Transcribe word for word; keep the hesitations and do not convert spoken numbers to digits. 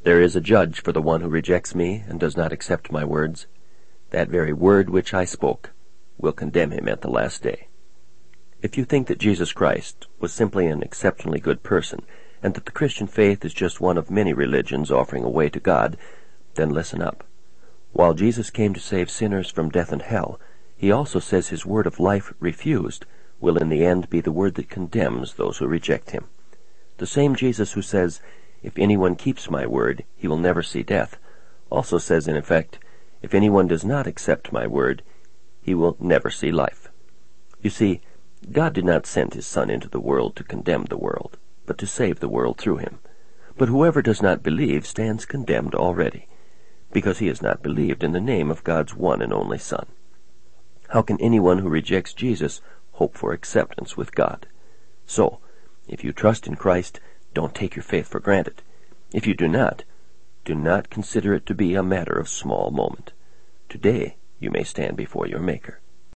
There is a judge for the one who rejects me and does not accept my words. That very word which I spoke will condemn him at the last day. If you think that Jesus Christ was simply an exceptionally good person, and that the Christian faith is just one of many religions offering a way to God, then listen up. While Jesus came to save sinners from death and hell, he also says his word of life refused will in the end be the word that condemns those who reject him. The same Jesus who says, "If anyone keeps my word, he will never see death," also says in effect, "If anyone does not accept my word, he will never see life." You see, God did not send his Son into the world to condemn the world, but to save the world through him. But whoever does not believe stands condemned already, because he has not believed in the name of God's one and only Son. How can anyone who rejects Jesus hope for acceptance with God? So, if you trust in Christ, don't take your faith for granted. If you do not, do not consider it to be a matter of small moment. Today you may stand before your Maker.